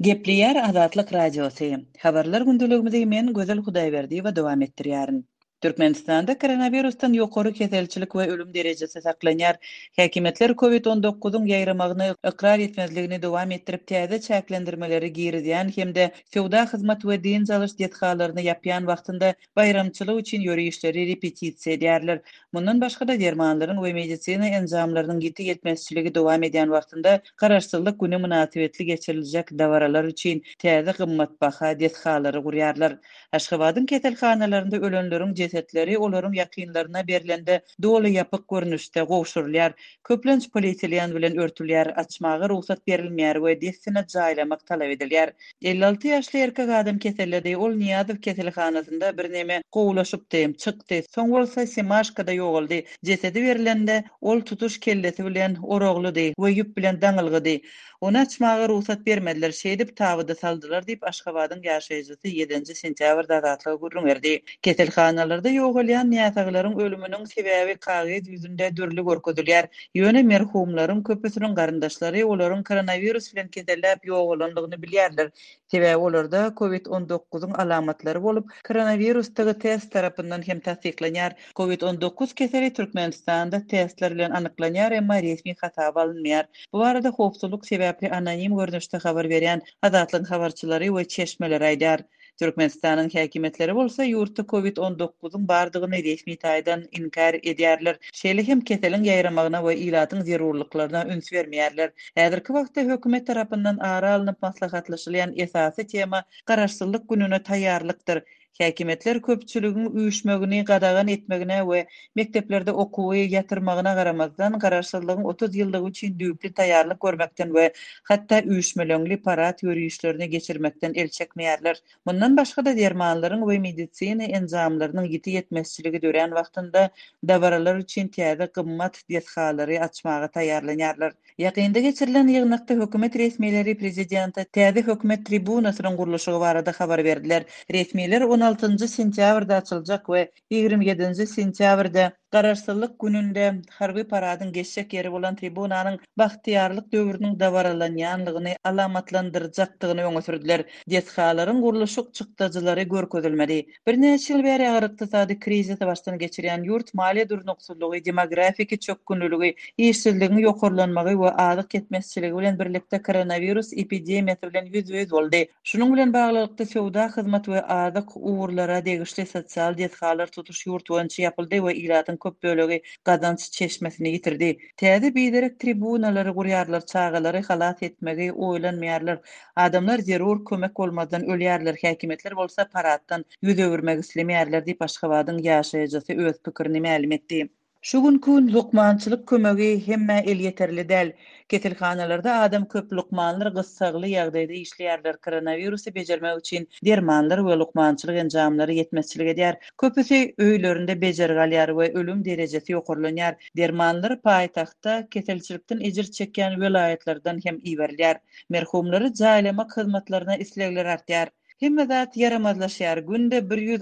Gepliýär Azatlyk Radiosy. Habarlar gündeligimizde men Gözel Hudaýberdi we dowam etdirýärin. Türkmenistanda koronavirusdan ýokary keselçilik we ölüm derejesi saklanýar. Häkimetler COVID-19-yň ýaýramagyny ikrar etmezligini dowam etdirip täze çäklendirmeleri girizýän hemde sowda hyzmat we din zalyş dethallaryny ýapýan wagtynda bayramçylyk üçin ýörüşleri repetisiýa edýärler. Mundan başga da dermanlaryň we medisina enzamlarynyň giti yetmezçiligi dowam edýän wagtynda garaşsyzlyk güni münasibetli geçiriljek dawaralar üçin täze gymmatbaha dethallary gurýarlar. Aşgabatyň keselhanalaryna ölenleriň cesetleri olaryň ýakynlaryna berilende doly ýapyk görnüşde gowşurulýar. Köplenç polietilen bilen örtülýär, açmagy ruhsat berilmeýär we dessine jaýlamak talap edilýär. 56 ýaşly erkek adam keselledi. Ol Niýazow keselhanasynda birneme gowlaşypdy, çykdy. Soň bolsa Semaşkada ýogaldy. Jesedi berilende ol tutuş kellesi bilen oraglydy we ýüp bilen daňylgydy. Onu açmagy ruhsat bermediler. Şeýdip tabyda saldylar diýip Aşgabatyň ýaşaýjysy 7-nji sentýabrda zatlygy gurrun berdi. Keselhanalarda ýogalýan ýataglaryň ölüminiň sebäbi kagyz ýüzünde dürli görkezilýär. Ýöne merhumlaryň köpüsiniň garyndaşlary olaryň koronavirus bilen kesellap ýogalandygyny bilýärler. Sebäbi olarda COVID-19-yň alamatlary bolup, koronavirusdagy test tarapyndan hem tasdiklanýar. COVID-19 keseli Türkmenistanda testler bilen anyklanýar, emma resmi hasaba alınmaýar. Bu arada howpsuzlyk sebäpli anonim görnüşde habar berýän Azatlyk habarçylary we çeşmeleri aýdar. Türkmenistanyň häkimetleri bolsa ýurtda COVID-19-yň bardygyny resmi taýdan inkar edýärler. Şeýle hem keseliň ýaýramagyna we ilatyň zerurlyklaryna üns bermeýärler. Häzirki wagtda hökümet tarapyndan ara alynıp maslahatlaşylan esasy tema garaşsyzlyk gününe taýýarlykdyr. Häkimetler köpçüliginiň üýüşmegini gadagan etmegine we mekteplerde okuwy ýatyrmagyna garamazdan garaşsyzlygyň 30 ýyldygy üçin düýpli taýýarlyk görmekden we hatda üýüşmeleňli parat ýörüşlerini geçirmekden el çekmeýärler. Bundan başga da dermanlaryň we medisina enzamlarynyň giti yetmezçiligi dören wagtynda dawaralar üçin täze gymmat dethallary açmagy taýýarlanýarlar. Ýakynda geçirilen ýygnakda hökümet resmiýetleri prezidenti täze hökümet tribunasynyň gurulşygy barada habar berdiler. Resmiýetler 16-njy sentýabrda açyljak we 27-nji sentýabrda garaşsyzlyk gününde harby paradyň geçjek ýeri bolan tribunanyň bagtyarlyk döwrüniň dawaralanýanlygyny alamatlandyrjakdygyny öňe sürdiler. Dethalaryň gurulşyk çykdyjylary görkezilmedi. Bir neçe ýyl bäri agyr ykdysady krizisy başdan geçirýän ýurt maliýe durnuksyzlygy, demografik çökkünlüligi, işsizligiň ýokarlanmagy we azyk ketmezçiligi bilen birlikde koronavirus epidemiýasy bilen ýüz-ýüz boldy. Şunuň bilen baglykda sowda hyzmat we azyk uwurlara degişli sosial dethalar tutuş ýurt boýunça ýapyldy we ilatyň köp bölegi gazanç çeşmesini ýitirdi. Täze biderek tribunalary gurýarlar, çagalary halat etmegi oýlanmaýarlar. Adamlar zerur kömek bolmadan ölýärler. Häkimetler bolsa paratdan ýüz öwürmek islemeýärler diýip Aşgabatyň ýaşaýjysy öz pikirini ma'lum etdi. Şu günkü lukmançylyk kömegi hemme el yeterli däl. Keselhanalarda adam köp lukmanlar gyssagly ýagdaýda işleýärler. Koronavirusy bejermek üçin dermanlar we lukmançylyk enjamlary yetmezçilik edýär. Köpüsi öýlerinde bejerip alýar we ölüm derejesi ýokarlanýar. Dermanlar paýtagtda keselçilikden ejir çekýän welaýatlardan hem iberilýär. Merhumlary jaýlamak hyzmatlaryna islegler artýar. Hemme zat yaramazlaşýar. Günde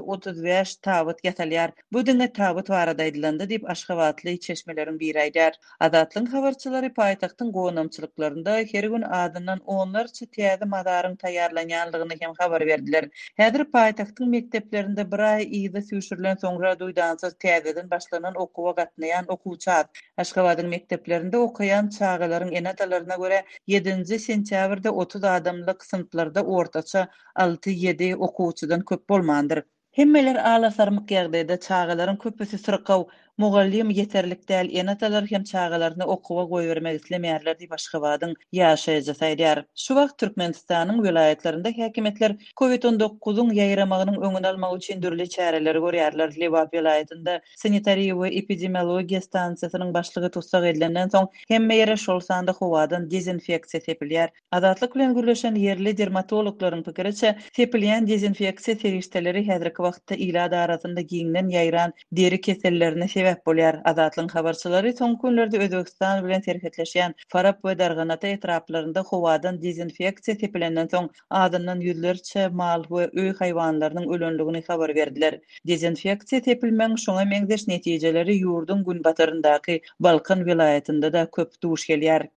135 tabyt ýatalýar. Bu diňe tabyt barada aýdylanda diýip Aşgabatly çeşmeleriň biri aýdar. Azatlyň habarçylary paýtagtyň gonamçylyklarynda her gün adından onlarça täze madaryň taýýarlanýanlygyny hem habar berdiler. Häzir paýtagtyň mekteplerinde bir aý ýyda süýşürilen soňra duýdansyz täzeden başlanan okuwa gatnaýan okuwçy az. Aşgabatyň mekteplerinde okaýan çagalaryň enatalaryna görä 7-nji sentýabrda 30 adamlyk sınıflarda ortaça 6-7 okuwçydan köp bolmandyr. Hemmeler alasarmyk ýagdaýda çagalaryň köpüsi syrkaw, mugallim ýeterlik däl, enatalar hem çagalaryny okuwa goýbermek islemeýärler diýip Aşgabatyň ýaşaýjysy aýdar. Şu wagt Türkmenistanyň welaýatlarynda häkimetler COVID-19-yň ýaýramagynyň öňüni almak üçin dürli çäreler görýärler. Lewap welaýatynda sanitariýa we epidemiologiýa stansiýasynyň başlygy tutsak edilenden soň hemme ýere şol sanda howadan dezinfeksiýa sepilýär. Azatlyk bilen gürleşen yerli dermatologlaryň pikiriçe, sepilýän dezinfeksiýa segişdeleri häzirki wagtda ila arasynda giňden ýaýran deri kesellerine sebäp bolýar. Azatlyň habarçylary soňky günlerde Özbegistan bilen serhetleşýän Farab we Darganata etraplarynda howadan dezinfeksiýa sepilenden soň adından ýüzlerçe mal we öý haýwanlarynyň ölenligini habar berdiler. Dezinfeksiýa sepilmeň şoňa meňzeş netijeleri ýurdun gün bataryndaky Balkan welaýatynda da köp duş gelýär.